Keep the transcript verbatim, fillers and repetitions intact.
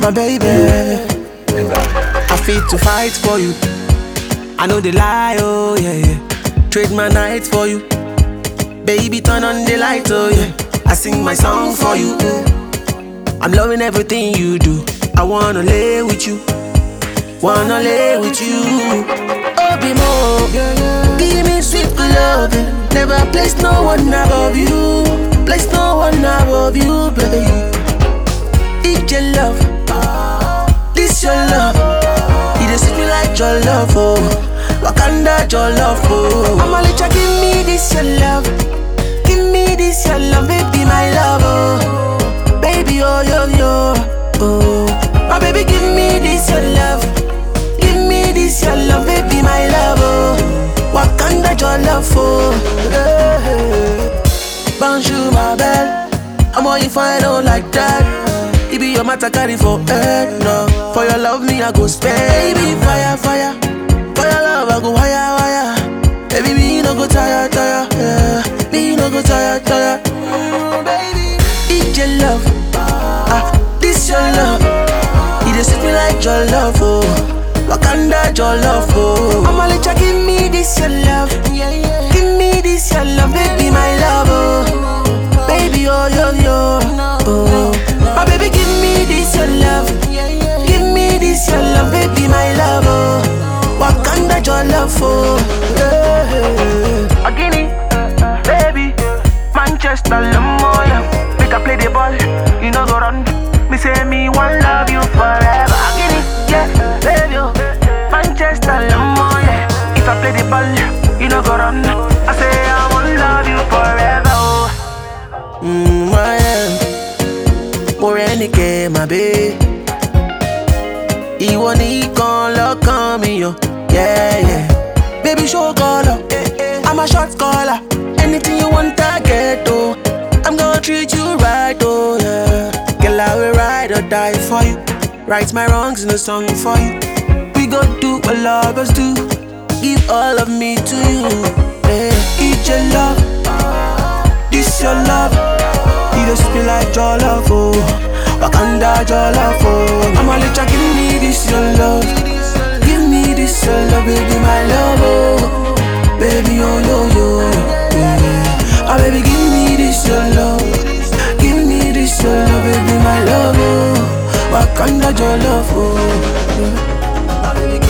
my baby. I fit to fight for you. I know they lie, oh yeah, yeah. Trade my night for you. Baby, turn on the light, oh yeah. I sing my song for you. I'm loving everything you do. I wanna lay with you. Wanna lay with you. Oh, be more. Give me sweet loving. Never place no one above you. Place no one above you, baby. It's your love. This your love. You just me like your love, oh. Wakanda your love, oh. I'ma let you give me this your love. Give me this your love, baby, my love, oh. Baby, oh, yo, yo, oh. My baby, give me this your love. Give me this your love, baby, my love, oh. Wakanda your love, oh. Hey. Bonjour, my belle. I'm all you find out like that. It be your matter carry for head, no. For your love, me I go spend. Baby, fire, fire. For your love, I go higher, higher. Baby, me no go tire, tire. Yeah. Me no go tire, tire. Mm, baby, it's your love. Ah, this your love. You just hit me like your love, oh. Wakanda your love, oh. I'ma let you give me this your love. Give me this your love, baby, my love, oh. Baby, oh, yo, yo, oh. My baby, give me this your love. Give me this your love, baby, my love, oh. Wakanda your love, oh. Yeah. Guinea, baby, Manchester, Lamoya. Make I play the ball, you know go run. Me say me one love you forever. Guinea, yeah, baby, oh. Manchester, Lamoya. If I play the ball, you know go run. I say I want love you forever, oh. Mm, my more any game, my babe. Ìwọ nìkan lọ́kàn mi yo, yeah, yeah. Baby, show color, I'm a short caller. Anything you want, I get, oh. I'm gonna treat you right, oh, yeah. Girl, I will ride or die for you. Write my wrongs in a song for you. We go do what lovers do. Give all of me to you, yeah. Eat your love, this your love. You just feel like your love, oh. Wakanda your love, oh. I'ma let you give me this your love. Give me this your love, baby, my love, oh. Baby, oh, yo, yo, yeah. Ah, baby, give me this your love. Give me this your love, baby, my love, oh. Wakanda your love, oh, yeah. Ah, baby,